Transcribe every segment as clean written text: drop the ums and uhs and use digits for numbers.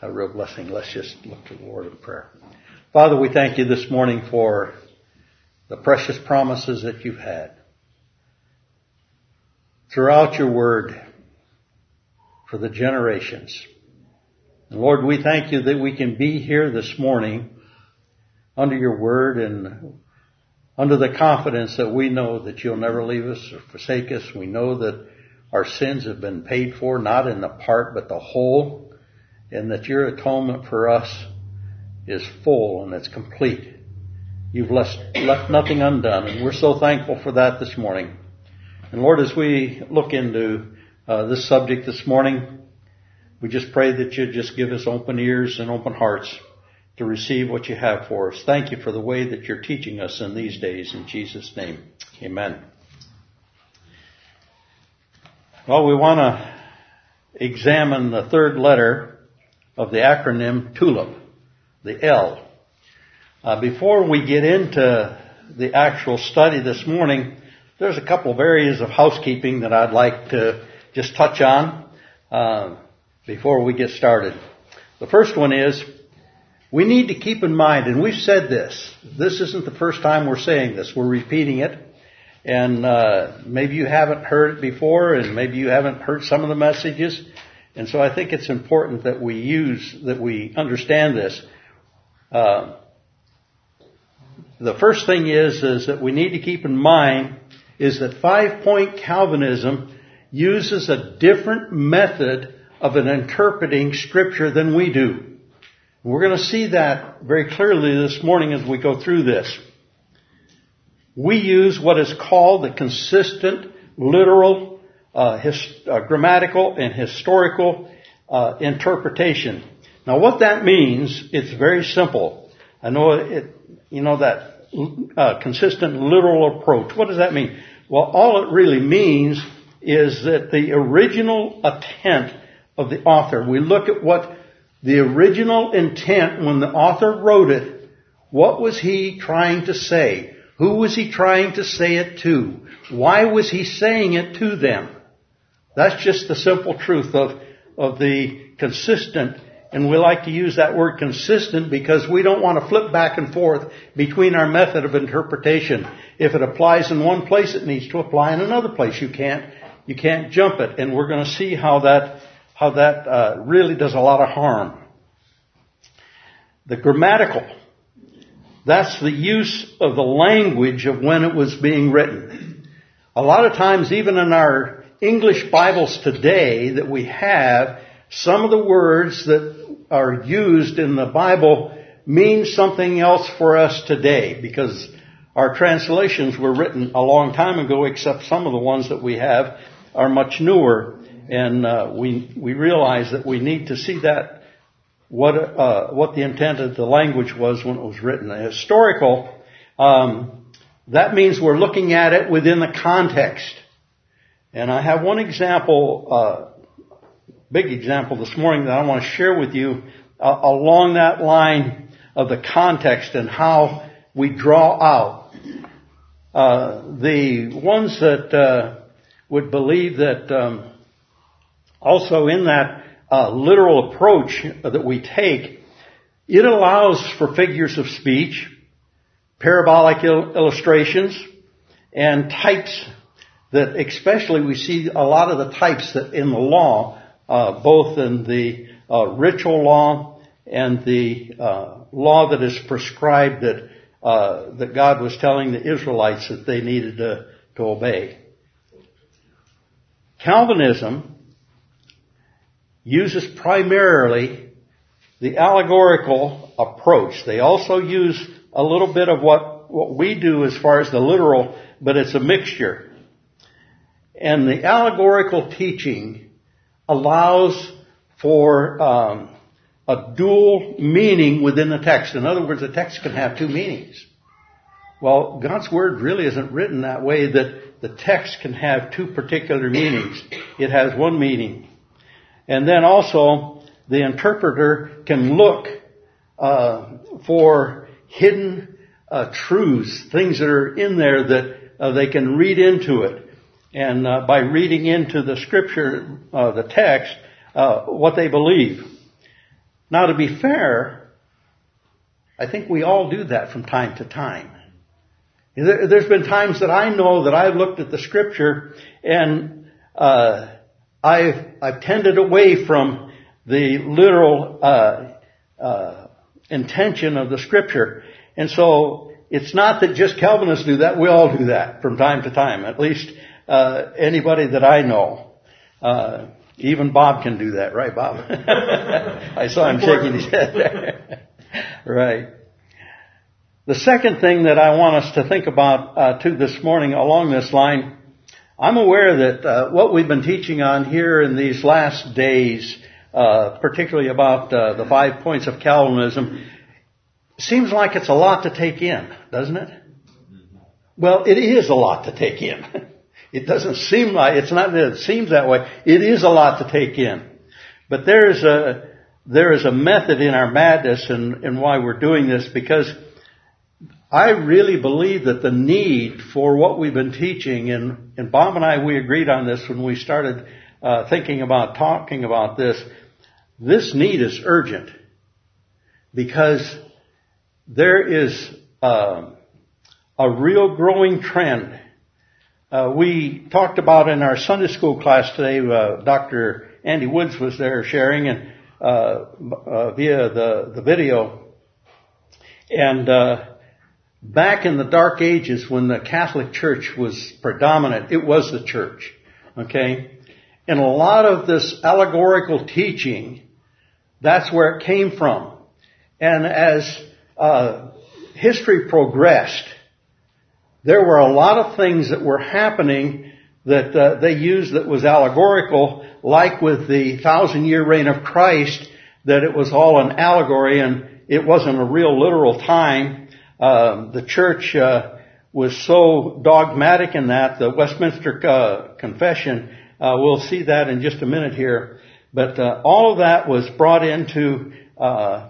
a real blessing. Let's just look to the Lord in prayer. Father, we thank you this morning for the precious promises that you've had throughout your word for the generations. And Lord, we thank you that we can be here this morning under your word and under the confidence that we know that you'll never leave us or forsake us. We know that our sins have been paid for, not in the part but the whole, and that your atonement for us is full and it's complete. You've left nothing undone, and we're so thankful for that this morning. And Lord, as we look into this subject this morning, we just pray that you just give us open ears and open hearts to receive what you have for us. Thank you for the way that you're teaching us in these days. In Jesus' name, amen. Well, we want to examine the third letter of the acronym TULIP, the L. Before we get into the actual study this morning, there's a couple of areas of housekeeping that I'd like to just touch on before we get started. The first one is we need to keep in mind, and we've said this isn't the first time we're saying this, we're repeating it, and maybe you haven't heard it before, and maybe you haven't heard some of the messages, and so I think it's important that we understand this. The first thing is that we need to keep in mind is that 5-point Calvinism uses a different method of interpreting Scripture than we do. We're going to see that very clearly this morning as we go through this. We use what is called the consistent, literal, grammatical, and historical interpretation. Now, what that means, it's very simple. I know that consistent, literal approach. What does that mean? Well, all it really means is that the original intent of the author, we look at what the original intent when the author wrote it, what was he trying to say? Who was he trying to say it to? Why was he saying it to them? That's just the simple truth of the consistent. And we like to use that word consistent because we don't want to flip back and forth between our method of interpretation. If it applies in one place, it needs to apply in another place. You can't jump it. And we're going to see how that really does a lot of harm. The grammatical, that's the use of the language of when it was being written. A lot of times, even in our English Bibles today that we have, some of the words that are used in the Bible mean something else for us today because our translations were written a long time ago, except some of the ones that we have are much newer. And we realize that we need to see that what the intent of the language was when it was written. The historical, that means we're looking at it within the context. And I have one example, big example this morning that I want to share with you along that line of the context and how we draw out. The ones that would believe that also in that literal approach that we take, it allows for figures of speech, parabolic illustrations, and types that especially we see a lot of the types that in the law, both in the ritual law and the law that is prescribed that God was telling the Israelites that they needed to obey. Calvinism uses primarily the allegorical approach. They also use a little bit of what we do as far as the literal, but it's a mixture. And the allegorical teaching allows for a dual meaning within the text. In other words, the text can have two meanings. Well, God's Word really isn't written that way that the text can have two particular meanings. It has one meaning. And then also, the interpreter can look for hidden truths, things that are in there that they can read into it. And by reading into the Scripture, the text, what they believe. Now, to be fair, I think we all do that from time to time. There's been times that I know that I've looked at the Scripture and I've tended away from the literal intention of the Scripture. And so it's not that just Calvinists do that. We all do that from time to time. At least anybody that I know. Even Bob can do that, right, Bob? I saw him shaking his head there. Right. The second thing that I want us to think about too this morning along this line, I'm aware that what we've been teaching on here in these last days, particularly about the 5 points of Calvinism, seems like it's a lot to take in, doesn't it? Well, it is a lot to take in. It doesn't seem like, it's not that it seems that way. It is a lot to take in. But there is a method in our madness and why we're doing this, because I really believe that the need for what we've been teaching, and Bob and I, we agreed on this when we started talking about this need is urgent, because there is a real growing trend. We talked about in our Sunday school class today, Dr. Andy Woods was there sharing and via the video. And back in the dark ages when the Catholic Church was predominant, it was the church. Okay? And a lot of this allegorical teaching, that's where it came from. And as history progressed, there were a lot of things that were happening that they used that was allegorical, like with the 1,000-year reign of Christ, that it was all an allegory and it wasn't a real literal time. The church was so dogmatic in that. The Westminster Confession, we'll see that in just a minute here. But all of that was brought into a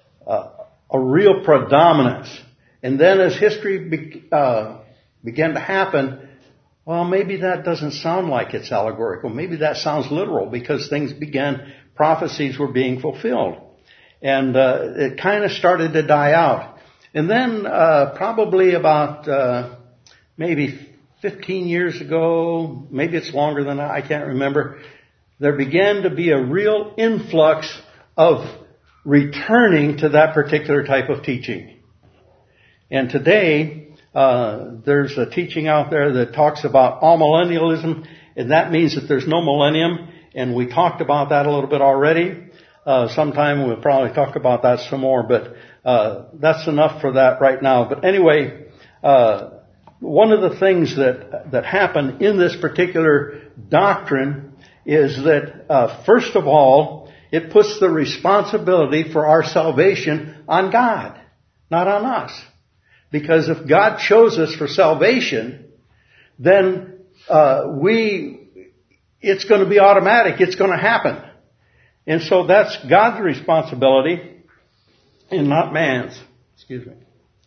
real predominance. And then as history began to happen, well, maybe that doesn't sound like it's allegorical. Maybe that sounds literal, because prophecies were being fulfilled. And it kind of started to die out. And then probably about maybe 15 years ago, maybe it's longer than that, I can't remember, there began to be a real influx of returning to that particular type of teaching. And today, there's a teaching out there that talks about amillennialism, and that means that there's no millennium, and we talked about that a little bit already. Sometime we'll probably talk about that some more, but that's enough for that right now. But anyway, one of the things that happen in this particular doctrine is that, first of all, it puts the responsibility for our salvation on God, not on us. Because if God chose us for salvation, then it's going to be automatic. It's going to happen. And so that's God's responsibility and not man's. Excuse me.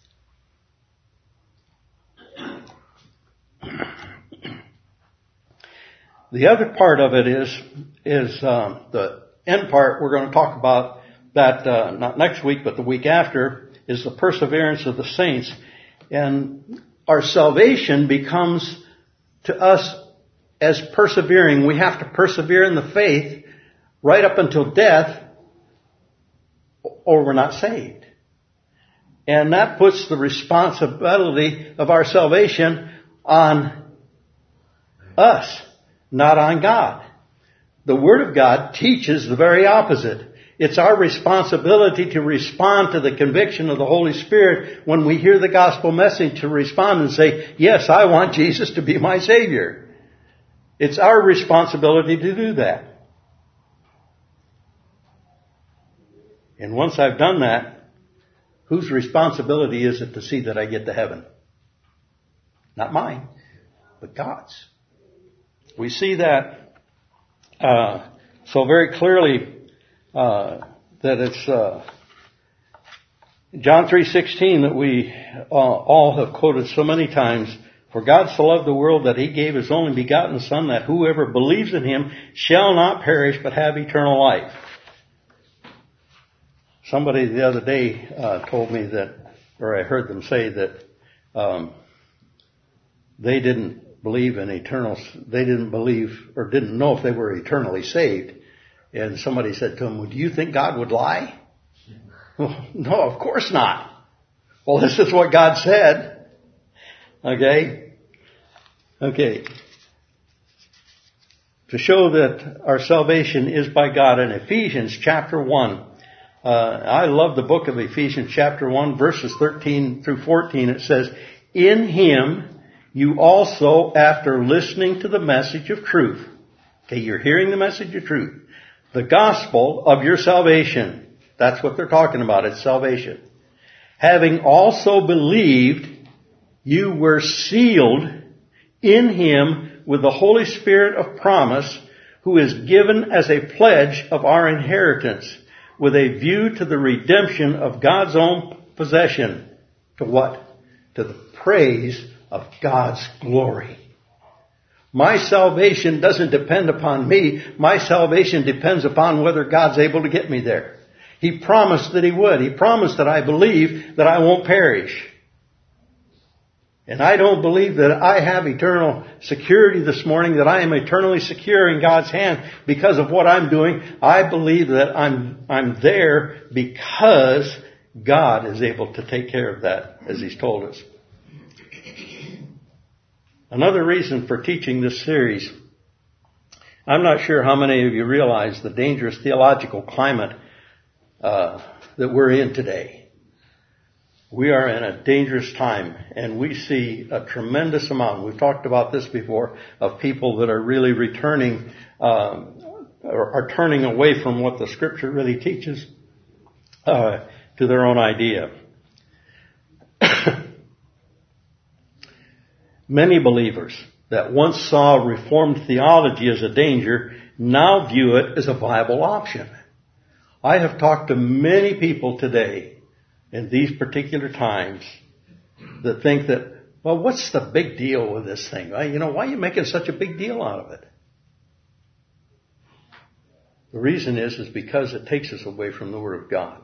The other part of it is the end part. We're going to talk about that not next week, but the week after, is the perseverance of the saints. And our salvation becomes to us as persevering. We have to persevere in the faith right up until death, or we're not saved. And that puts the responsibility of our salvation on us, not on God. The Word of God teaches the very opposite. It's our responsibility to respond to the conviction of the Holy Spirit when we hear the gospel message, to respond and say, yes, I want Jesus to be my Savior. It's our responsibility to do that. And once I've done that, whose responsibility is it to see that I get to heaven? Not mine, but God's. We see that so very clearly that it's John 3:16 that we all have quoted so many times. For God so loved the world that He gave His only begotten Son, that whoever believes in Him shall not perish but have eternal life. Somebody the other day told me that, or I heard them say that they didn't believe in they didn't believe or didn't know if they were eternally saved. And somebody said to them, well, do you think God would lie? Well, no, of course not. Well, this is what God said. Okay. To show that our salvation is by God, in Ephesians chapter 1, I love the book of Ephesians chapter 1, verses 13 through 14. It says, in Him you also, after listening to the message of truth. Okay, you're hearing the message of truth. The gospel of your salvation. That's what they're talking about. It's salvation. Having also believed, you were sealed in Him with the Holy Spirit of promise, who is given as a pledge of our inheritance, with a view to the redemption of God's own possession. To what? To the praise of God's glory. My salvation doesn't depend upon me. My salvation depends upon whether God's able to get me there. He promised that He would. He promised that I believe that I won't perish. And I don't believe that I have eternal security this morning, that I am eternally secure in God's hand because of what I'm doing. I believe that I'm there because God is able to take care of that, as He's told us. Another reason for teaching this series, I'm not sure how many of you realize the dangerous theological climate that we're in today. We are in a dangerous time, and we see a tremendous amount, we've talked about this before, of people that are really returning, are turning away from what the Scripture really teaches to their own idea. Many believers that once saw Reformed theology as a danger now view it as a viable option. I have talked to many people today in these particular times that think that, well, what's the big deal with this thing? Why are you making such a big deal out of it? The reason is because it takes us away from the Word of God.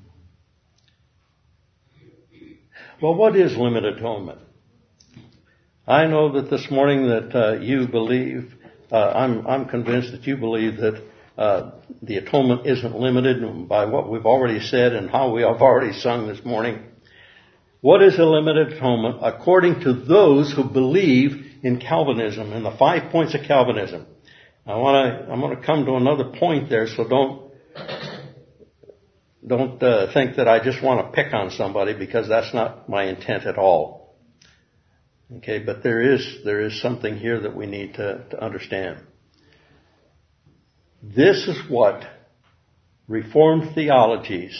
Well, what is limited atonement? I know that this morning that you believe, I'm convinced that you believe that the atonement isn't limited by what we've already said and how we have already sung this morning. What is a limited atonement according to those who believe in Calvinism and the 5 points of Calvinism? I'm going to come to another point there, so don't think that I just want to pick on somebody, because that's not my intent at all. Okay, but there is something here that we need to understand. This is what Reformed theologians,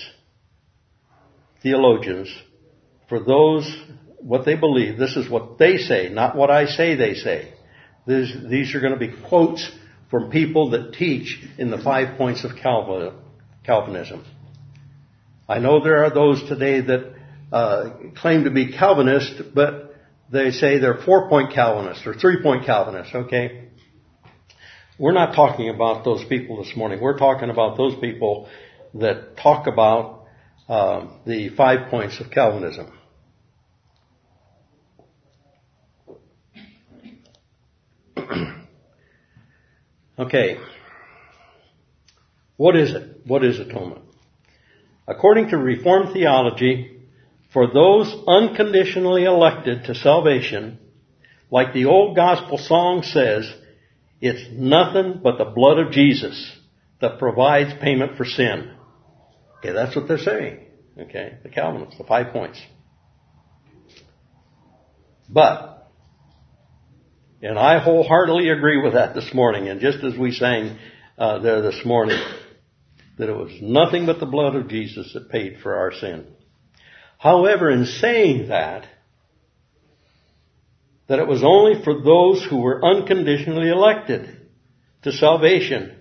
for those, what they believe, this is what they say, not what I say they say. These are going to be quotes from people that teach in the 5 points of Calvinism. I know there are those today that claim to be Calvinist, but they say they're 4-point Calvinists or 3-point Calvinists, okay? We're not talking about those people this morning. We're talking about those people that talk about the 5 points of Calvinism. Okay. What is it? What is atonement? According to Reformed theology, for those unconditionally elected to salvation, like the old gospel song says, it's nothing but the blood of Jesus that provides payment for sin. Okay, that's what they're saying. Okay, the Calvinists, the 5 points. But, and I wholeheartedly agree with that this morning, and just as we sang there this morning, that it was nothing but the blood of Jesus that paid for our sin. However, in saying that it was only for those who were unconditionally elected to salvation.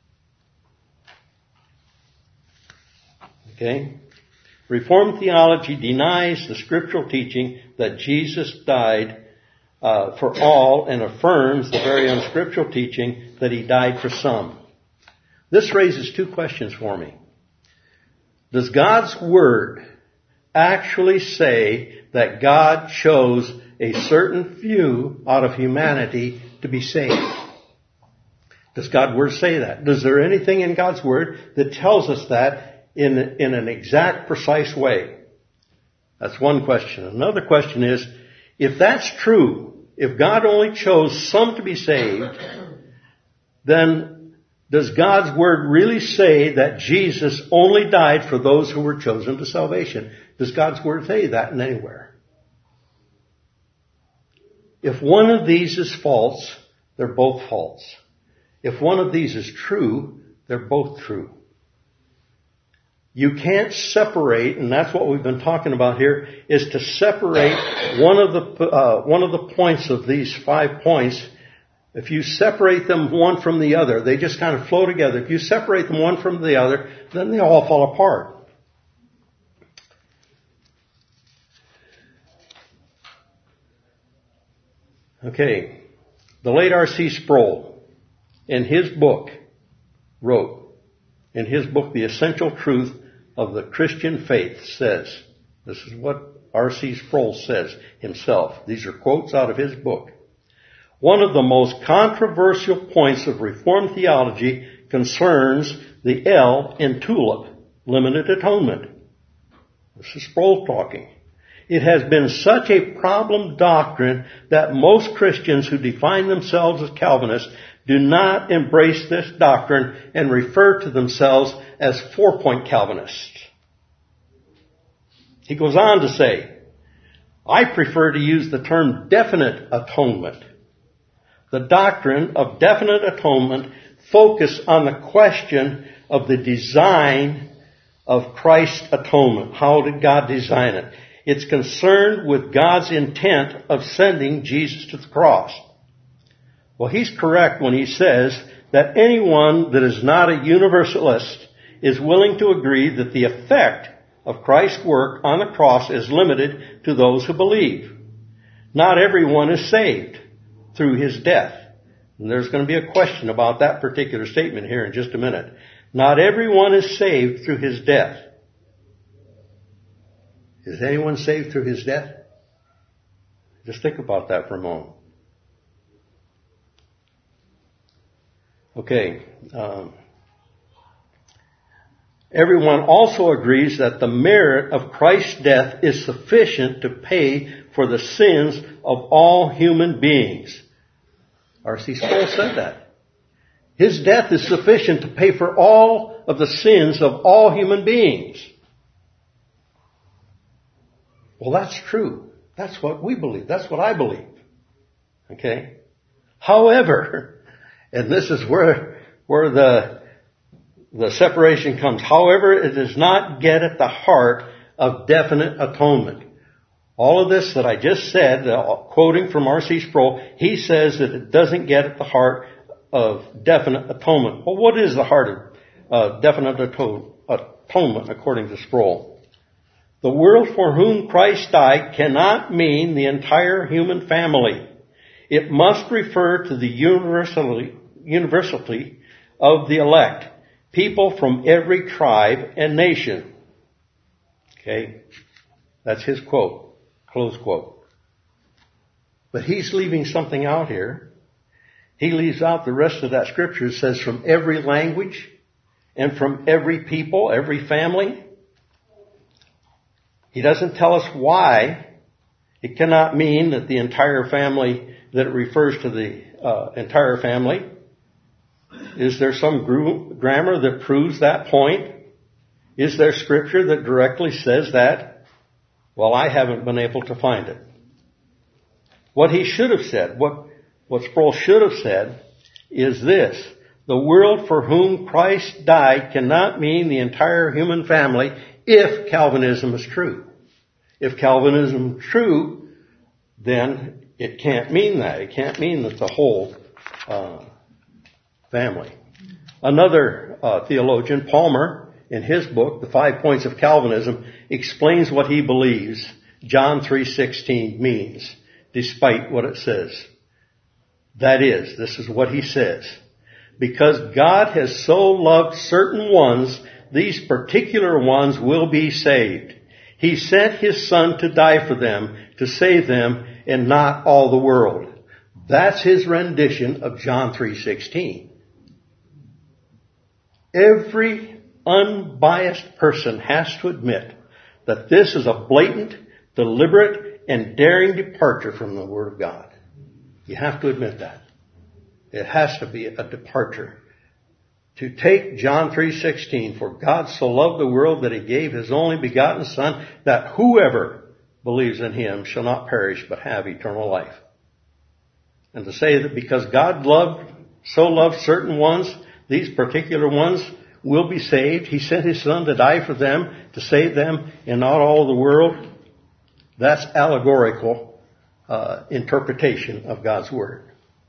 Okay? Reformed theology denies the scriptural teaching that Jesus died for all and affirms the very unscriptural teaching that He died for some. This raises two questions for me. Does God's Word actually say that God chose a certain few out of humanity to be saved? Does God's Word say that? Is there anything in God's Word that tells us that in an exact, precise way? That's one question. Another question is, if that's true, if God only chose some to be saved, then does God's Word really say that Jesus only died for those who were chosen to salvation? Does God's Word say that in anywhere? If one of these is false, they're both false. If one of these is true, they're both true. You can't separate, and that's what we've been talking about here, is to separate one of the points of these 5 points. If you separate them one from the other, they just kind of flow together. If you separate them one from the other, then they all fall apart. Okay. The late R.C. Sproul, in his book, wrote, in his book, The Essential Truth of the Christian Faith, says, this is what R.C. Sproul says himself. These are quotes out of his book. One of the most controversial points of Reformed theology concerns the L in TULIP, limited atonement. This is Sproul talking. It has been such a problem doctrine that most Christians who define themselves as Calvinists do not embrace this doctrine and refer to themselves as 4-point Calvinists. He goes on to say, I prefer to use the term definite atonement. The doctrine of definite atonement focus on the question of the design of Christ's atonement. How did God design it? It's concerned with God's intent of sending Jesus to the cross. Well, he's correct when he says that anyone that is not a universalist is willing to agree that the effect of Christ's work on the cross is limited to those who believe. Not everyone is saved through his death. And there's going to be a question about that particular statement here in just a minute. Not everyone is saved through his death. Is anyone saved through his death? Just think about that for a moment. Okay. Everyone also agrees that the merit of Christ's death is sufficient to pay for the sins of all human beings. R.C. Sproul said that. His death is sufficient to pay for all of the sins of all human beings. Well, that's true. That's what we believe. That's what I believe. Okay? However, and this is where the separation comes. However, it does not get at the heart of definite atonement. All of this that I just said, quoting from R.C. Sproul, he says that it doesn't get at the heart of definite atonement. Well, what is the heart of definite atonement according to Sproul? The world for whom Christ died cannot mean the entire human family. It must refer to the universality of the elect, people from every tribe and nation. Okay? That's his quote. Close quote. But he's leaving something out here. He leaves out the rest of that scripture. It says from every language and from every people, every family. He doesn't tell us why. It cannot mean that the entire family, that it refers to the entire family. Is there some grammar that proves that point? Is there scripture that directly says that? Well, I haven't been able to find it. What he should have said, what Sproul should have said is this. The world for whom Christ died cannot mean the entire human family if Calvinism is true. If Calvinism is true, then it can't mean that. It can't mean that the whole family. Another theologian, Palmer, in his book, The 5 Points of Calvinism, explains what he believes John 3:16 means, despite what it says. That is, this is what he says. Because God has so loved certain ones these particular ones will be saved. He sent His Son to die for them, to save them, and not all the world. That's His rendition of John 3:16. Every unbiased person has to admit that this is a blatant, deliberate, and daring departure from the Word of God. You have to admit that. It has to be a departure. To take John 3:16, for God so loved the world that He gave His only begotten Son, that whoever believes in Him shall not perish but have eternal life. And to say that because God so loved certain ones, these particular ones will be saved. He sent His Son to die for them, to save them, and not all the world. That's allegorical interpretation of God's Word.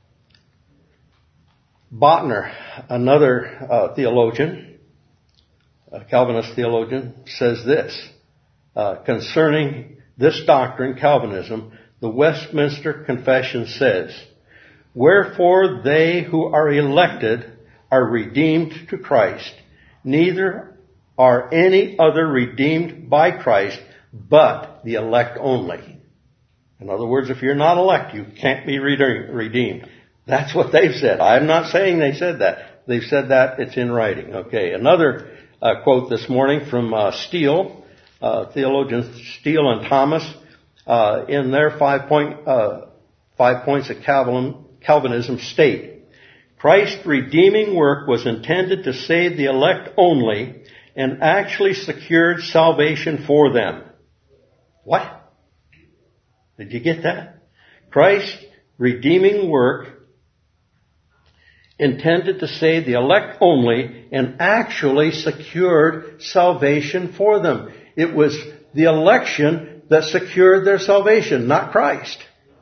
Bottner, another theologian, a Calvinist theologian, says this concerning this doctrine, Calvinism. The Westminster Confession says, "Wherefore they who are elected are redeemed to Christ. Neither are any other redeemed by Christ, but the elect only." In other words, if you're not elect, you can't be redeemed. That's what they've said. I'm not saying they said that. They've said that. It's in writing. Okay. Another quote this morning from Steele, theologians Steele and Thomas, in their 5 points of Calvinism state, Christ's redeeming work was intended to save the elect only and actually secured salvation for them. What? Did you get that? Christ's redeeming work intended to save the elect only and actually secured salvation for them. It was the election that secured their salvation, not Christ.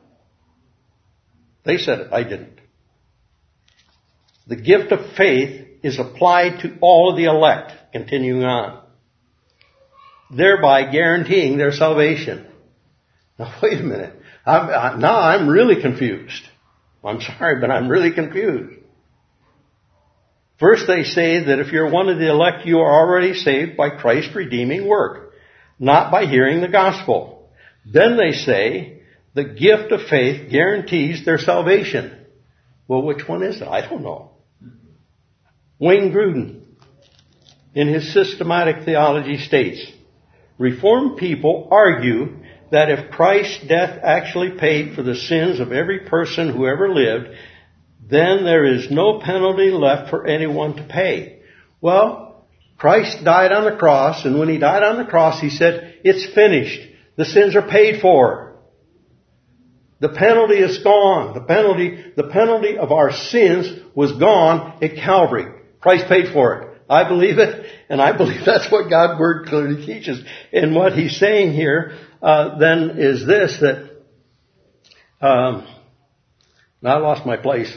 They said it. I didn't. The gift of faith is applied to all of the elect, continuing on, thereby guaranteeing their salvation. Now, wait a minute. Now I'm really confused. I'm sorry, but I'm really confused. First, they say that if you're one of the elect, you are already saved by Christ's redeeming work, not by hearing the gospel. Then they say the gift of faith guarantees their salvation. Well, which one is it? I don't know. Wayne Grudem, in his systematic theology, states, Reformed people argue that if Christ's death actually paid for the sins of every person who ever lived, then there is no penalty left for anyone to pay. Well, Christ died on the cross, and when He died on the cross, He said, it's finished. The sins are paid for. The penalty is gone. The penalty of our sins was gone at Calvary. Christ paid for it. I believe it, and I believe that's what God's Word clearly teaches. And what He's saying here, then, is this, that, now I lost my place.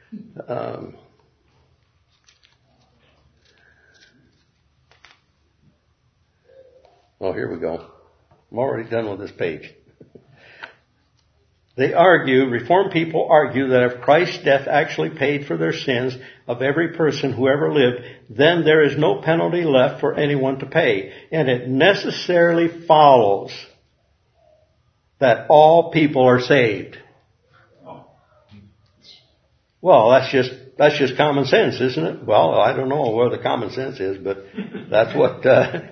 Here we go. I'm already done with this page. Reformed people argue that if Christ's death actually paid for their sins of every person who ever lived, then there is no penalty left for anyone to pay. And it necessarily follows that all people are saved. Well, that's just common sense, isn't it? Well, I don't know where the common sense is, but that's what, that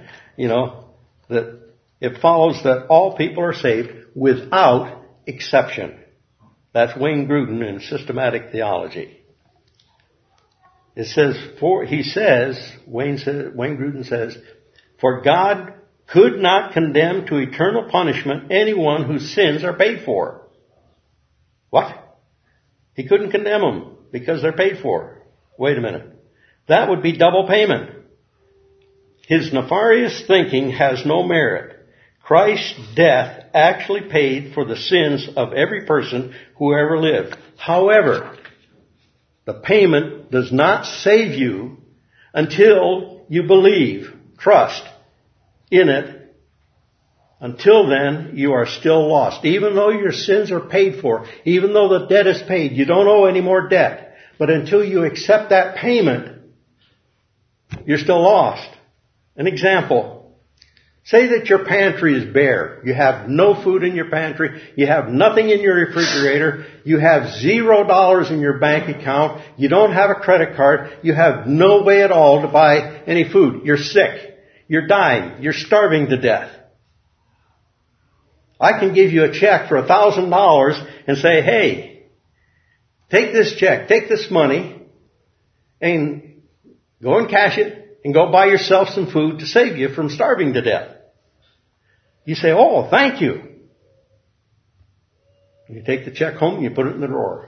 it follows that all people are saved without exception. That's Wayne Grudem in Systematic Theology. It says, Wayne Grudem says, for God could not condemn to eternal punishment anyone whose sins are paid for. What? He couldn't condemn them because they're paid for. Wait a minute. That would be double payment. His nefarious thinking has no merit. Christ's death actually paid for the sins of every person who ever lived. However, the payment does not save you until you believe, trust in it. Until then, you are still lost. Even though your sins are paid for, even though the debt is paid, you don't owe any more debt. But until you accept that payment, you're still lost. An example. Say that your pantry is bare. You have no food in your pantry. You have nothing in your refrigerator. You have $0 in your bank account. You don't have a credit card. You have no way at all to buy any food. You're sick. You're dying. You're starving to death. I can give you a check for $1,000 and say, hey, take this check, take this money, and go and cash it, and go buy yourself some food to save you from starving to death. You say, oh, thank you. You take the check home and you put it in the drawer.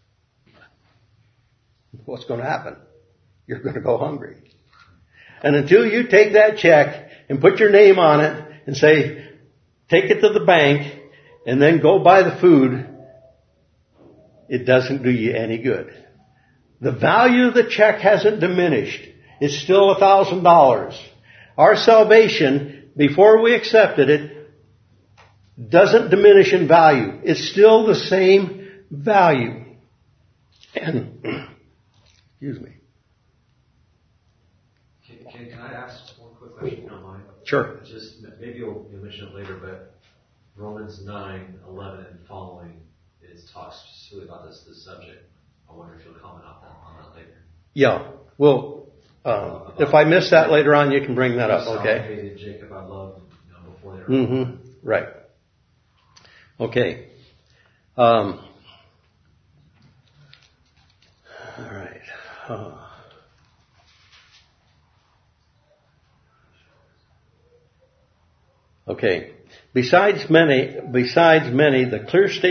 What's going to happen? You're going to go hungry. And until you take that check and put your name on it and say, take it to the bank and then go buy the food, it doesn't do you any good. The value of the check hasn't diminished. It's still $1,000. Our salvation, before we accepted it, doesn't diminish in value. It's still the same value. And, excuse me. Can I ask one quick question, if you don't mind? Sure. Just, maybe you'll mention it later, but Romans 9:11 and following talks specifically about this subject. I wonder if you'll comment on that later. Yeah. Well, if I miss that later on, you can bring that up, okay? Hated Jacob I loved, before they were Right. Okay. All right. Okay. Besides many, the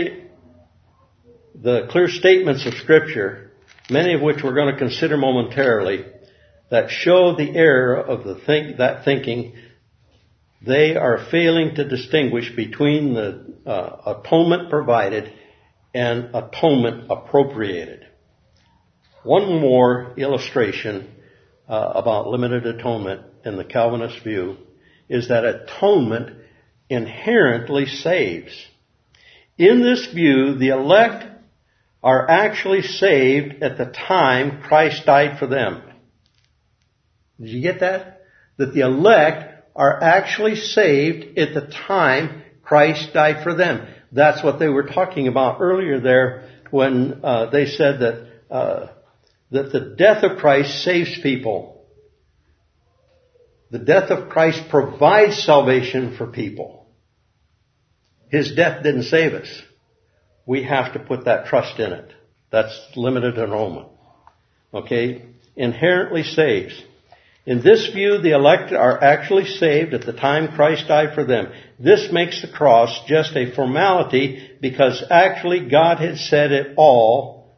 clear statements of Scripture, many of which we're going to consider momentarily, that show the error of that thinking, they are failing to distinguish between the atonement provided and atonement appropriated. One more illustration about limited atonement in the Calvinist view is that atonement inherently saves. In this view, the elect are actually saved at the time Christ died for them. Did you get that? That the elect are actually saved at the time Christ died for them. That's what they were talking about earlier there when they said that the death of Christ saves people. The death of Christ provides salvation for people. His death didn't save us. We have to put that trust in it. That's limited atonement. Okay? Inherently saves. In this view, the elect are actually saved at the time Christ died for them. This makes the cross just a formality because actually God had set it all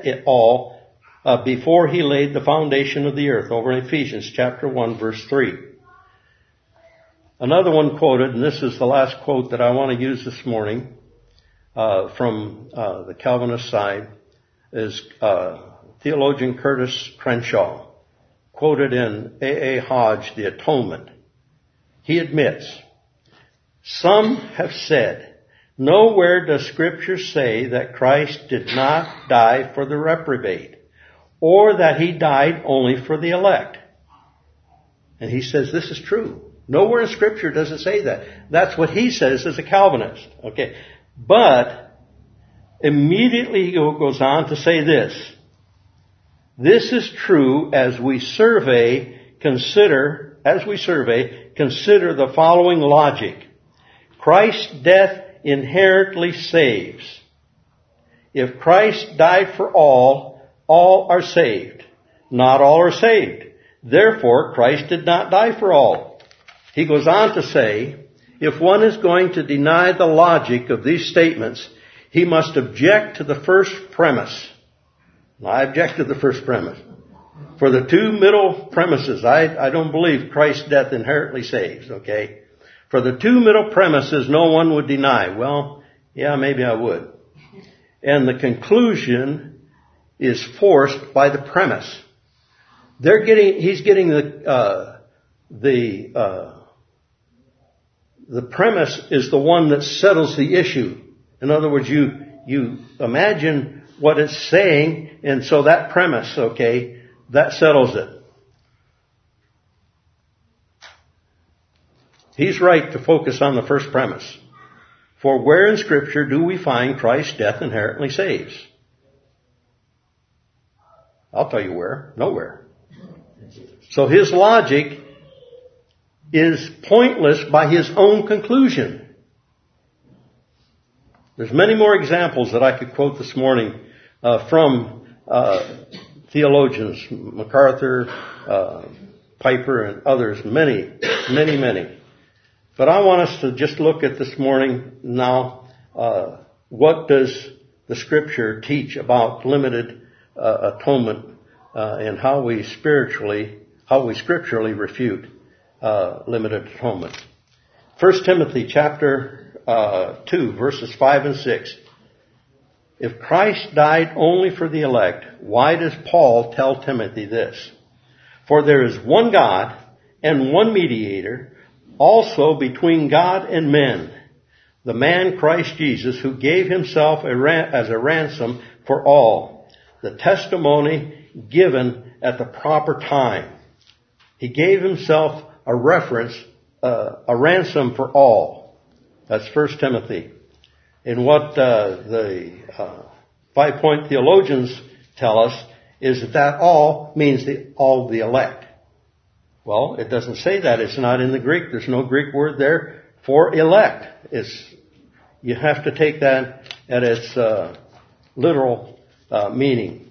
before He laid the foundation of the earth, over in Ephesians chapter 1 verse 3. Another one quoted, and this is the last quote that I want to use this morning from the Calvinist side, is theologian Curtis Crenshaw, quoted in A.A. Hodge, The Atonement. He admits, some have said, nowhere does Scripture say that Christ did not die for the reprobate, or that He died only for the elect. And he says this is true. Nowhere in Scripture does it say that. That's what he says as a Calvinist. Okay. But immediately he goes on to say this. This is true as we consider the following logic. Christ's death inherently saves. If Christ died for all are saved. Not all are saved. Therefore, Christ did not die for all. He goes on to say, if one is going to deny the logic of these statements, he must object to the first premise. I object to the first premise. For the two middle premises, I don't believe Christ's death inherently saves, okay? For the two middle premises, no one would deny. Well, yeah, maybe I would. And the conclusion is forced by the premise. He's getting the premise is the one that settles the issue. In other words, you imagine what it's saying, and so that premise, okay, that settles it. He's right to focus on the first premise. For where in Scripture do we find Christ's death inherently saves? I'll tell you where. Nowhere. So his logic is pointless by his own conclusion. There's many more examples that I could quote this morning from theologians, MacArthur, Piper, and others, many. But I want us to just look at this morning now, what does the Scripture teach about limited atonement, and how we scripturally refute limited atonement. 1 Timothy chapter 2, verses 5 and 6. If Christ died only for the elect, why does Paul tell Timothy this? For there is one God and one mediator also between God and men, the man Christ Jesus, who gave himself as a ransom for all, the testimony given at the proper time. He gave himself a ransom for all. That's 1 Timothy. And what the 5-point theologians tell us is that all means all the elect. Well, it doesn't say that. It's not in the Greek. There's no Greek word there for elect. You have to take that at its literal meaning.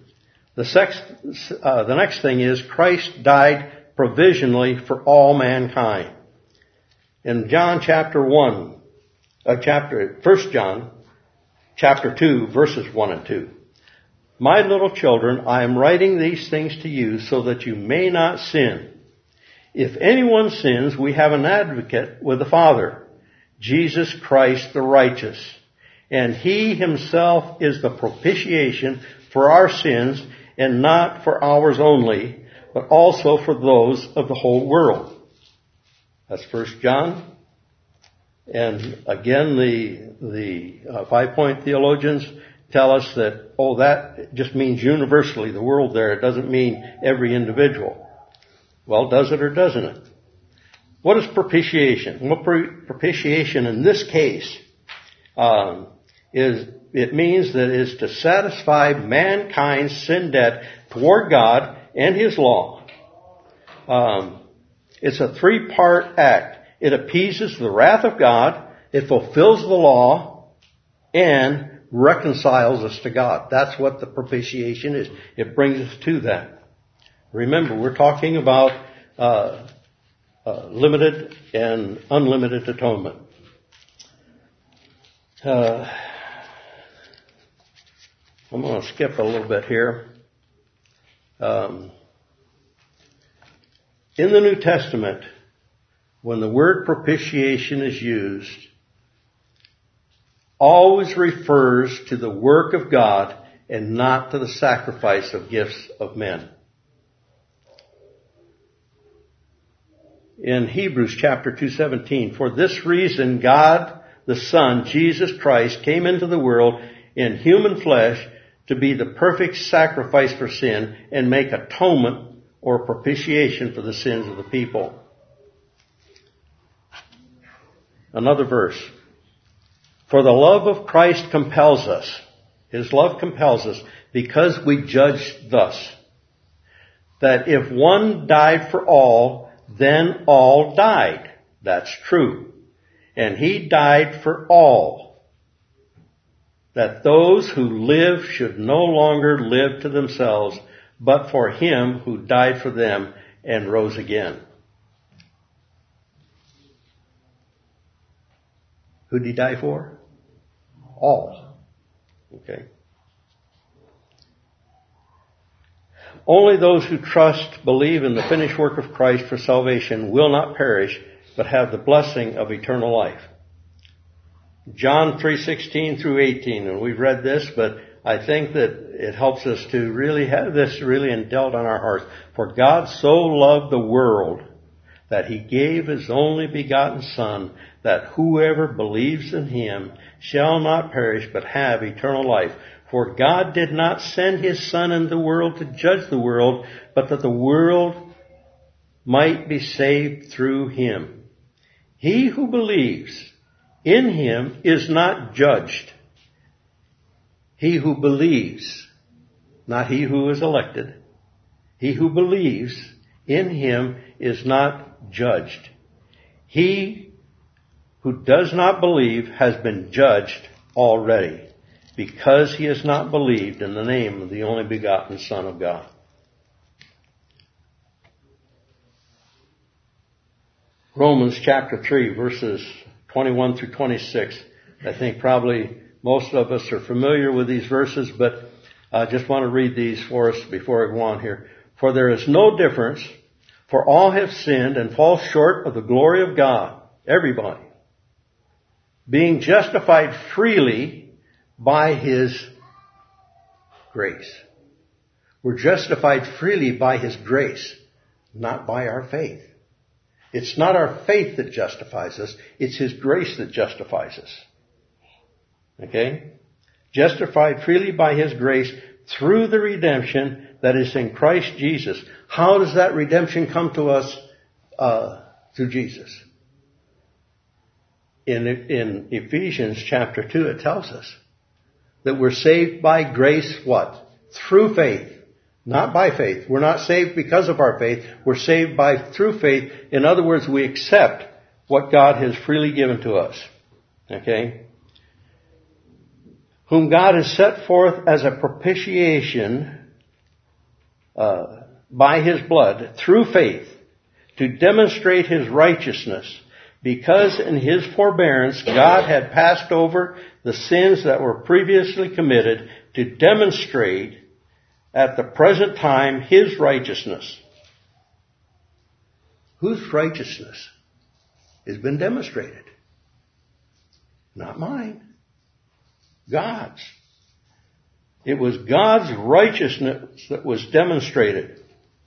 The next thing is Christ died provisionally for all mankind. In John chapter 1, 1 John chapter 2, verses 1 and 2. My little children, I am writing these things to you so that you may not sin. If anyone sins, we have an advocate with the Father, Jesus Christ the righteous. And he himself is the propitiation for our sins, and not for ours only, but also for those of the whole world. That's 1 John. And again, the 5-point theologians tell us that, that just means universally, the world there. It doesn't mean every individual. Well, does it or doesn't it? What is propitiation? Well, propitiation in this case it means that it is to satisfy mankind's sin debt toward God and His law. It's a 3-part act. It appeases the wrath of God, it fulfills the law, and reconciles us to God. That's what the propitiation is. It brings us to that. Remember, we're talking about limited and unlimited atonement. I'm going to skip a little bit here. In the New Testament, when the word propitiation is used, always refers to the work of God and not to the sacrifice of gifts of men. In Hebrews chapter 2:17, for this reason God the Son, Jesus Christ, came into the world in human flesh to be the perfect sacrifice for sin and make atonement or propitiation for the sins of the people. Another verse. For the love of Christ compels us. His love compels us because we judge thus, that if one died for all, then all died. That's true. And He died for all, that those who live should no longer live to themselves, but for Him who died for them and rose again. Who did He die for? All. Okay. Only those who trust, believe in the finished work of Christ for salvation will not perish, but have the blessing of eternal life. John 3:16 through 18, and we've read this, but I think that it helps us to really have this really indwelt on our hearts. For God so loved the world that He gave His only begotten Son, that whoever believes in Him shall not perish, but have eternal life. For God did not send His Son into the world to judge the world, but that the world might be saved through Him. He who believes in him is not judged. He who believes, not he who is elected. He who believes in him is not judged. He who does not believe has been judged already, because he has not believed in the name of the only begotten Son of God. Romans chapter 3, verses 21 through 26. I think probably most of us are familiar with these verses, but I just want to read these for us before I go on here. For there is no difference, for all have sinned and fall short of the glory of God. Everybody. Being justified freely by His grace. We're justified freely by His grace, not by our faith. It's not our faith that justifies us, it's His grace that justifies us. Okay? Justified freely by His grace through the redemption that is in Christ Jesus. How does that redemption come to us? Through Jesus. In Ephesians chapter 2 it tells us that we're saved by grace, what? Through faith. Not by faith. We're not saved because of our faith. We're saved through faith. In other words, we accept what God has freely given to us. Okay? Whom God has set forth as a propitiation by His blood through faith to demonstrate His righteousness, because in His forbearance God had passed over the sins that were previously committed, to demonstrate at the present time His righteousness. Whose righteousness has been demonstrated? Not mine. God's. It was God's righteousness that was demonstrated.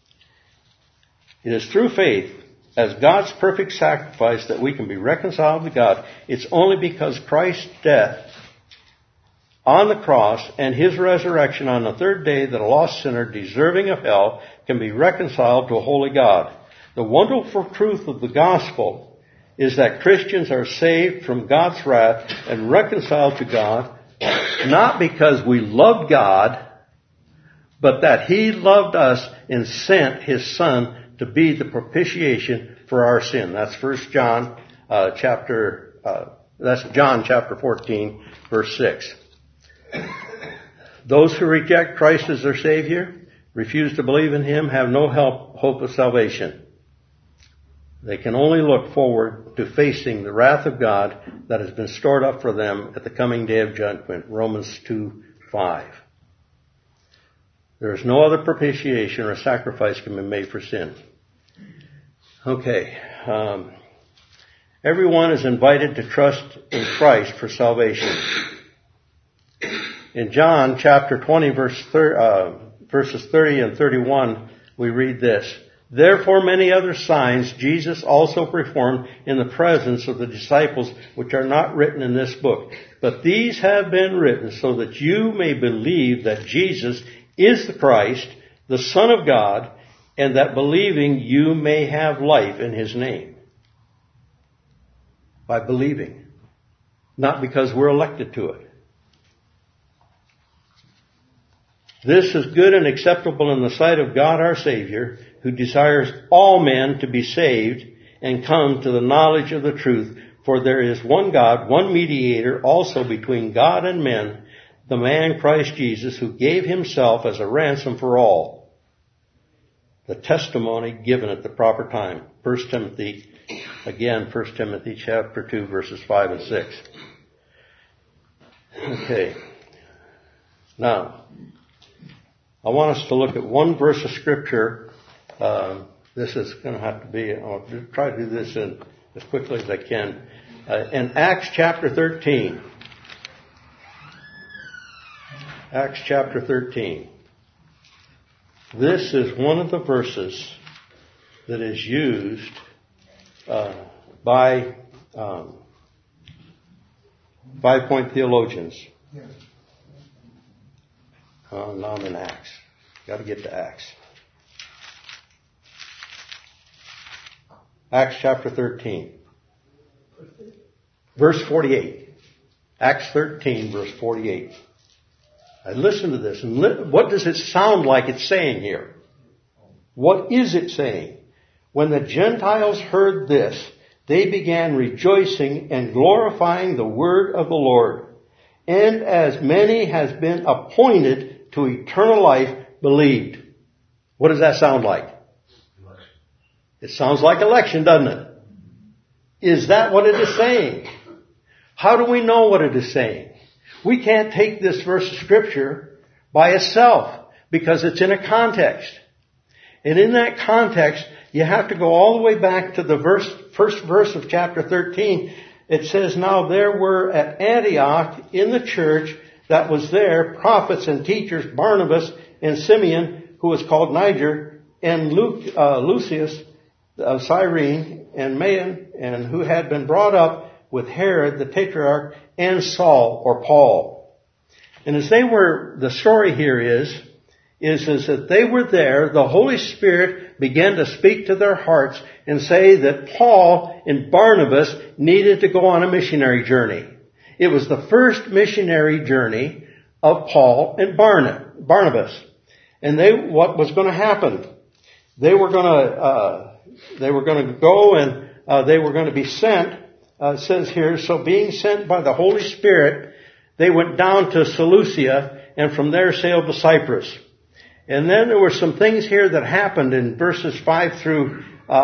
It is through faith, as God's perfect sacrifice, that we can be reconciled to God. It's only because Christ's death on the cross and His resurrection on the third day that a lost sinner deserving of hell can be reconciled to a holy God. The wonderful truth of the gospel is that Christians are saved from God's wrath and reconciled to God, not because we loved God, but that He loved us and sent His Son to be the propitiation for our sin. That's John chapter 14, verse 6. Those who reject Christ as their Savior, refuse to believe in Him, have no hope of salvation. They can only look forward to facing the wrath of God that has been stored up for them at the coming day of judgment. Romans 2:5. There is no other propitiation or sacrifice can be made for sin. Okay. Everyone is invited to trust in Christ for salvation. In John chapter 20, verses 30 and 31, we read this. Therefore many other signs Jesus also performed in the presence of the disciples, which are not written in this book. But these have been written so that you may believe that Jesus is the Christ, the Son of God, and that believing you may have life in His name. By believing. Not because we're elected to it. This is good and acceptable in the sight of God our Savior, who desires all men to be saved and come to the knowledge of the truth. For there is one God, one mediator also between God and men, the man Christ Jesus, who gave Himself as a ransom for all. The testimony given at the proper time. 1 Timothy chapter 2, verses 5 and 6. Okay. Now, I want us to look at one verse of Scripture. This is going to have to be, I'll try to do this as quickly as I can. In Acts chapter 13. Acts chapter 13. This is one of the verses that is used by 5-point theologians. Now I'm in Acts. Got to get to Acts. Acts chapter 13. Verse 48. Acts 13, verse 48. I listen to this, and what does it sound like it's saying here? What is it saying? When the Gentiles heard this, they began rejoicing and glorifying the word of the Lord. And as many has been appointed to eternal life believed. What does that sound like? Election. It sounds like election, doesn't it? Is that what it is saying? How do we know what it is saying? We can't take this verse of Scripture by itself because it's in a context. And in that context, you have to go all the way back to the first verse of chapter 13. It says, now there were at Antioch in the church that was there prophets and teachers, Barnabas and Simeon, who was called Niger, and Lucius of Cyrene, and Maon, and who had been brought up with Herod the Tetrarch, and Saul or Paul. And as they were, the story here is that they were there, the Holy Spirit began to speak to their hearts and say that Paul and Barnabas needed to go on a missionary journey. It was the first missionary journey of Paul and Barnabas. And what was going to happen? They were going to go and they were going to be sent. It says here, so being sent by the Holy Spirit, they went down to Seleucia and from there sailed to Cyprus. And then there were some things here that happened in verses 5 through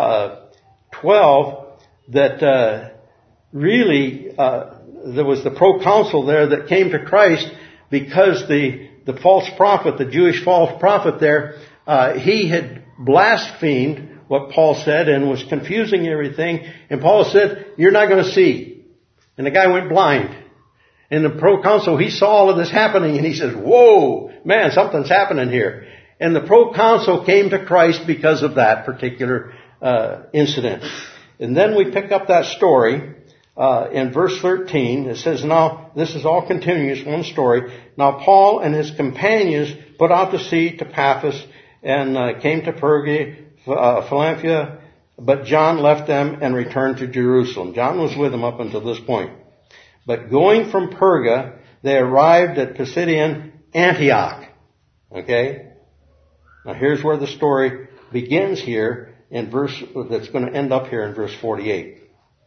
12 that really there was the proconsul there that came to Christ because the false prophet, the Jewish false prophet there, he had blasphemed what Paul said and was confusing everything. And Paul said, you're not going to see. And the guy went blind. And the proconsul, he saw all of this happening and he says, whoa, man, something's happening here. And the proconsul came to Christ because of that particular incident. And then we pick up that story in verse 13. It says, now, this is all continuous, one story. Now Paul and his companions put out to sea to Paphos and came to Perga, Philadelphia, but John left them and returned to Jerusalem. John was with them up until this point. But going from Perga, they arrived at Pisidian Antioch. Okay? Now here's where the story begins here in that's going to end up here in verse 48.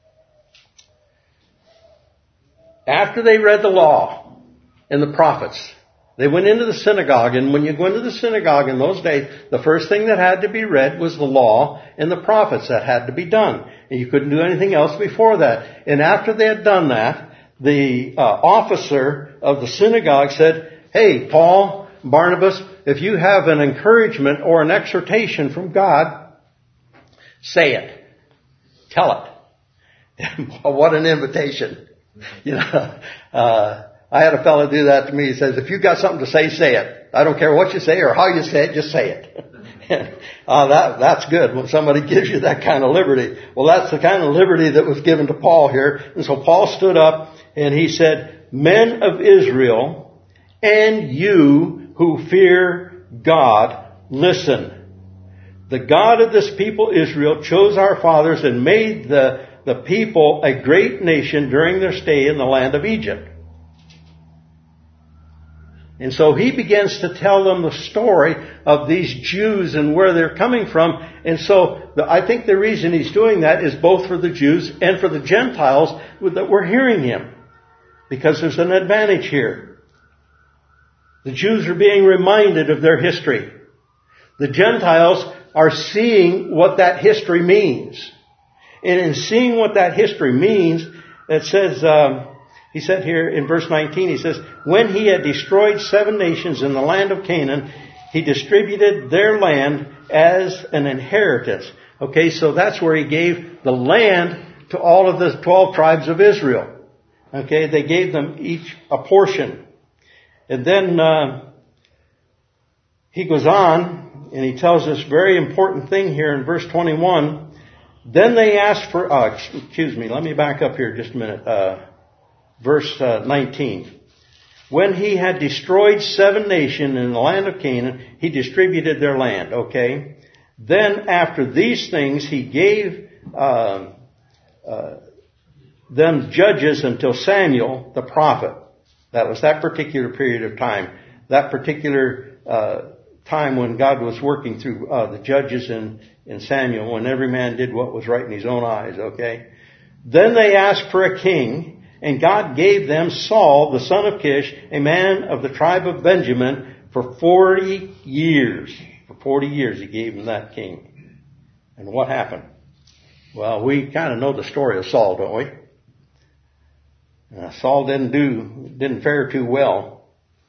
After they read the law and the prophets, they went into the synagogue, and when you go into the synagogue in those days, the first thing that had to be read was the law and the prophets that had to be done. And you couldn't do anything else before that. And after they had done that, the officer of the synagogue said, hey, Paul, Barnabas, if you have an encouragement or an exhortation from God, say it. Tell it. What an invitation. You know, I had a fellow do that to me. He says, if you've got something to say, say it. I don't care what you say or how you say it, just say it. That's good when somebody gives you that kind of liberty. Well, that's the kind of liberty that was given to Paul here. And so Paul stood up and he said, men of Israel, and you who fear God, listen. The God of this people Israel chose our fathers and made the people a great nation during their stay in the land of Egypt. And so he begins to tell them the story of these Jews and where they're coming from. And so I think the reason he's doing that is both for the Jews and for the Gentiles that were hearing him. Because there's an advantage here. The Jews are being reminded of their history. The Gentiles are seeing what that history means. And in seeing what that history means, it says, he said here in verse 19, he says, when he had destroyed 7 nations in the land of Canaan, he distributed their land as an inheritance. Okay, so that's where he gave the land to all of the 12 tribes of Israel. Okay, they gave them each a portion. And then he goes on and he tells this very important thing here in verse 21. Then they asked for, let me back up here just a minute. Verse 19. When he had destroyed 7 nations in the land of Canaan, he distributed their land. Okay. Then after these things, he gave them judges until Samuel, the prophet. That was that particular period of time. That particular time when God was working through the judges in Samuel, when every man did what was right in his own eyes, okay? Then they asked for a king, and God gave them Saul, the son of Kish, a man of the tribe of Benjamin, for 40 years. For 40 years he gave him that king. And what happened? Well, we kind of know the story of Saul, don't we? Saul didn't fare too well.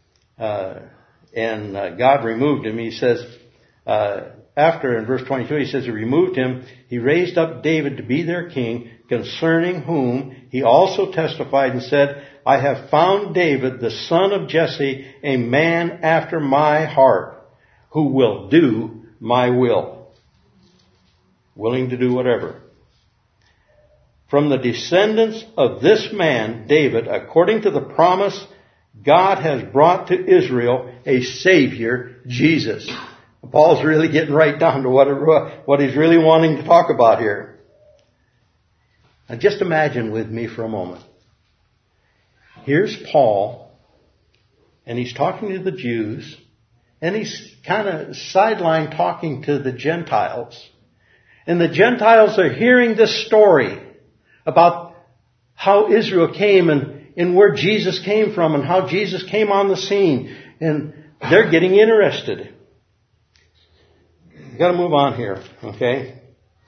And God removed him. He says, after, in verse 22, he says, he removed him. He raised up David to be their king, concerning whom he also testified and said, I have found David, the son of Jesse, a man after my heart, who will do my will. Willing to do whatever. From the descendants of this man, David, according to the promise, God has brought to Israel a Savior, Jesus. Paul's really getting right down to what he's really wanting to talk about here. Now just imagine with me for a moment. Here's Paul, and he's talking to the Jews, and he's kind of sideline talking to the Gentiles. And the Gentiles are hearing this story about how Israel came and where Jesus came from and how Jesus came on the scene. And they're getting interested. We've got to move on here, okay?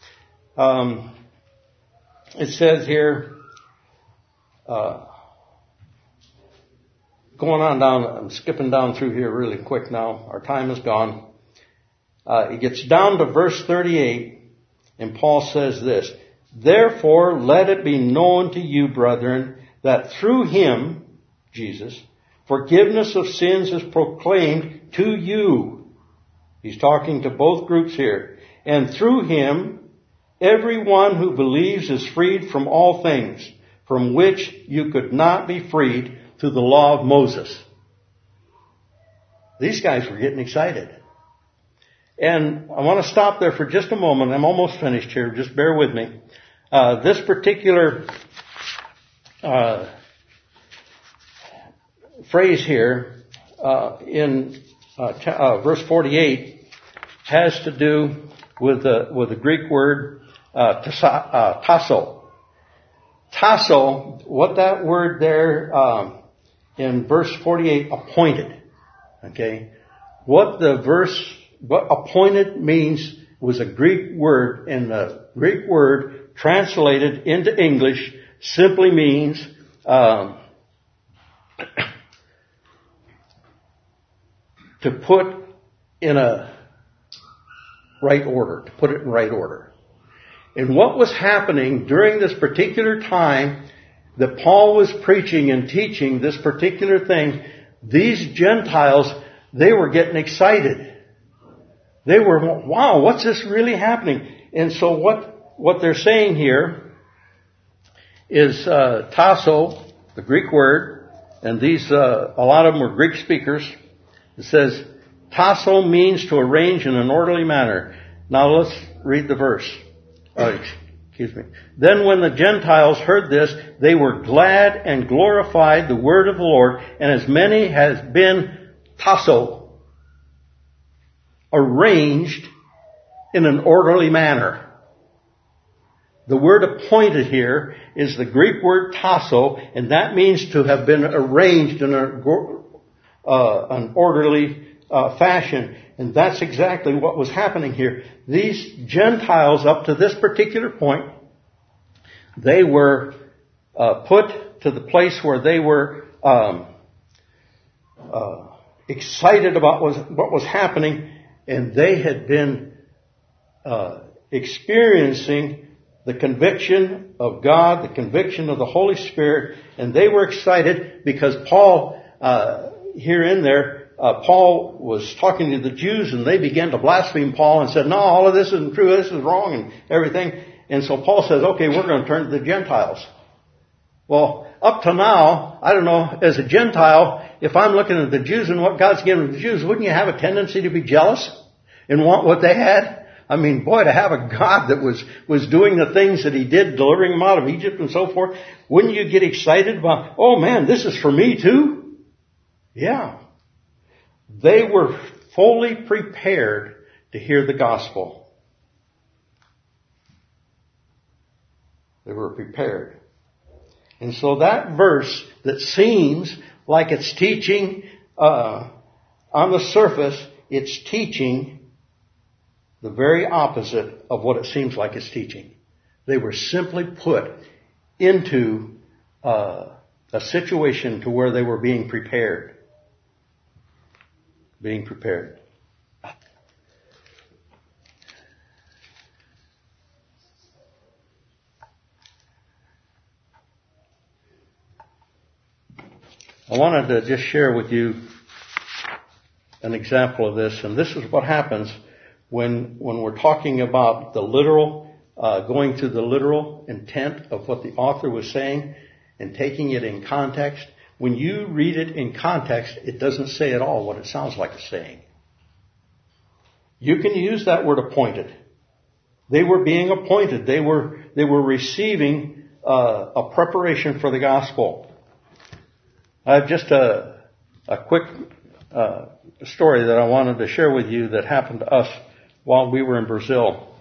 It says here, going on down, I'm skipping down through here really quick now. Our time is gone. It gets down to verse 38, and Paul says this, Therefore let it be known to you, brethren, that through him, Jesus, forgiveness of sins is proclaimed to you. He's talking to both groups here. And through him, everyone who believes is freed from all things, from which you could not be freed through the law of Moses. These guys were getting excited. And I want to stop there for just a moment. I'm almost finished here. Just bear with me. This particular phrase here in verse 48 has to do with the Greek word tasso. Tasso, what that word there in verse 48, appointed. Okay, what appointed means was a Greek word, and the Greek word translated into English simply means to put in a right order, to put it in right order. And what was happening during this particular time that Paul was preaching and teaching this particular thing, these Gentiles, they were getting excited. They were, wow, what's this really happening? And so what they're saying here is tasso, the Greek word, and these a lot of them were Greek speakers. It says tasso means to arrange in an orderly manner. Now let's read the verse. Excuse me. Then when the Gentiles heard this, they were glad and glorified the word of the Lord, and as many has been tasso, arranged in an orderly manner. The word appointed here is the Greek word tasso, and that means to have been arranged in an orderly fashion. And that's exactly what was happening here. These Gentiles, up to this particular point, they were put to the place where they were excited about what was happening, and they had been experiencing the conviction of God, the conviction of the Holy Spirit, and they were excited because Paul, here in there, Paul was talking to the Jews, and they began to blaspheme Paul and said, no, all of this isn't true, this is wrong and everything. And so Paul says, okay, we're going to turn to the Gentiles. Well, up to now, I don't know, as a Gentile, if I'm looking at the Jews and what God's given to the Jews, wouldn't you have a tendency to be jealous and want what they had? I mean, boy, to have a God that was doing the things that He did, delivering them out of Egypt and so forth, wouldn't you get excited about, oh man, this is for me too? Yeah. They were fully prepared to hear the gospel. They were prepared. And so that verse that seems like it's teaching, on the surface, it's teaching the very opposite of what it seems like it's teaching. They were simply put into a situation to where they were being prepared. Being prepared. I wanted to just share with you an example of this, and this is what happens when we're talking about the literal, going through the literal intent of what the author was saying and taking it in context. When you read it in context, it doesn't say at all what it sounds like it's saying. You can use that word appointed. They were being appointed. They were receiving a preparation for the gospel. I have just a quick story that I wanted to share with you that happened to us while we were in Brazil.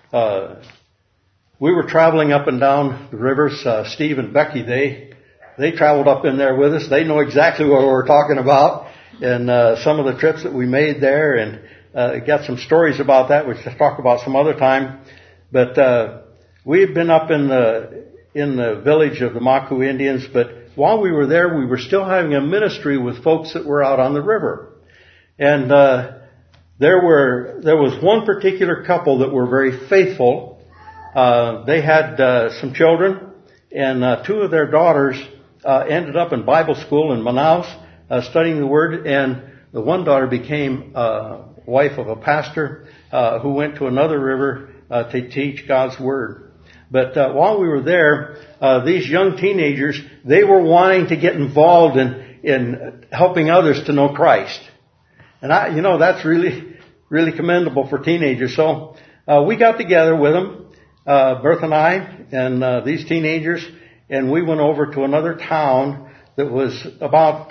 We were traveling up and down the rivers. Steve and Becky, they traveled up in there with us. They know exactly what we're talking about, and some of the trips that we made there, and got some stories about that, which I'll talk about some other time. But we had been up in the village of the Maku Indians, but while we were there, we were still having a ministry with folks that were out on the river. And there was one particular couple that were very faithful. They had some children, and two of their daughters ended up in Bible school in Manaus, studying the Word, and the one daughter became wife of a pastor who went to another river to teach God's Word. But while we were there, these young teenagers, they were wanting to get involved in helping others to know Christ. And that's really, really commendable for teenagers. So we got together with them, Bertha and I, and these teenagers, and we went over to another town that was about,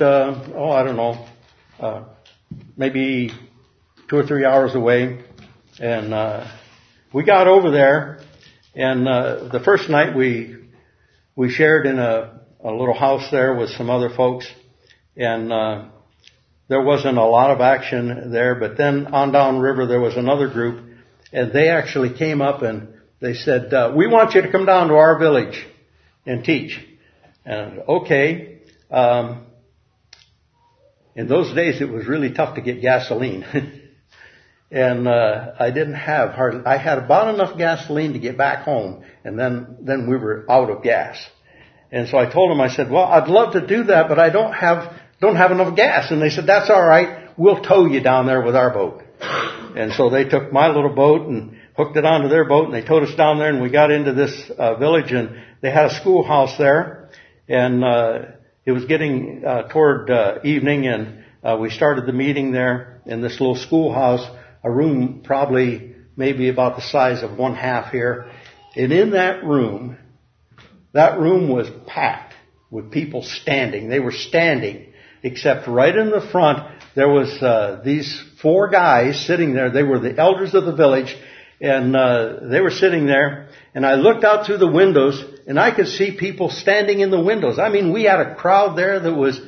maybe 2 or 3 hours away. And we got over there. And the first night we shared in a little house there with some other folks, and there wasn't a lot of action there. But then on downriver there was another group, and they actually came up and they said, "We want you to come down to our village and teach." And okay, in those days it was really tough to get gasoline. And I didn't have I had about enough gasoline to get back home, and then we were out of gas. And so I told them, I said, "Well, I'd love to do that, but I don't have enough gas." And they said, "That's all right. We'll tow you down there with our boat." And so they took my little boat and hooked it onto their boat, and they towed us down there, and we got into this village, and they had a schoolhouse there, and it was getting toward evening, and we started the meeting there in this little schoolhouse. A room probably maybe about the size of 1/2 here. And in that room was packed with people standing. They were standing, except right in the front there was these 4 guys sitting there. They were the elders of the village, and they were sitting there. And I looked out through the windows, and I could see people standing in the windows. I mean, we had a crowd there that was,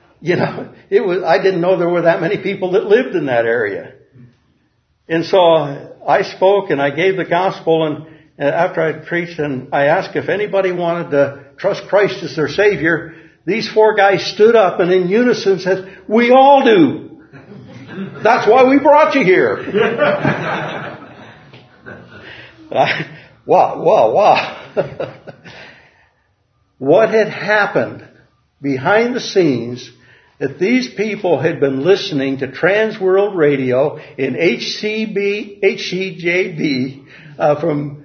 I didn't know there were that many people that lived in that area. And so I spoke and I gave the gospel, and after I preached, and I asked if anybody wanted to trust Christ as their Savior, these 4 guys stood up and in unison said, "We all do. That's why we brought you here." Wow. What had happened behind the scenes, that these people had been listening to Trans World Radio in HCJB from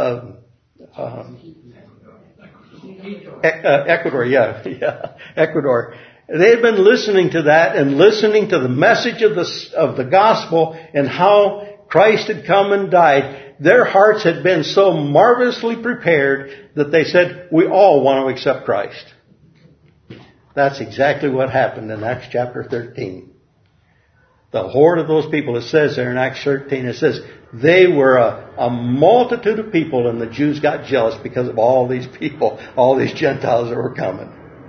Ecuador, Ecuador. They had been listening to that and listening to the message of the gospel and how Christ had come and died. Their hearts had been so marvelously prepared that they said, we all want to accept Christ. That's exactly what happened in Acts chapter 13. The horde of those people, it says there in Acts 13, it says, they were a multitude of people, and the Jews got jealous because of all these people, all these Gentiles that were coming.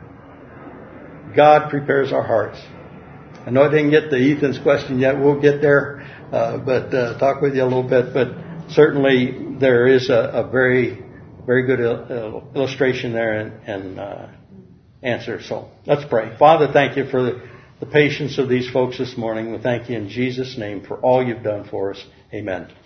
God prepares our hearts. I know I didn't get to Ethan's question yet. We'll get there, but talk with you a little bit. But certainly there is a very, very good illustration there and answer. So let's pray. Father, thank you for the patience of these folks this morning. We thank you in Jesus' name for all you've done for us. Amen.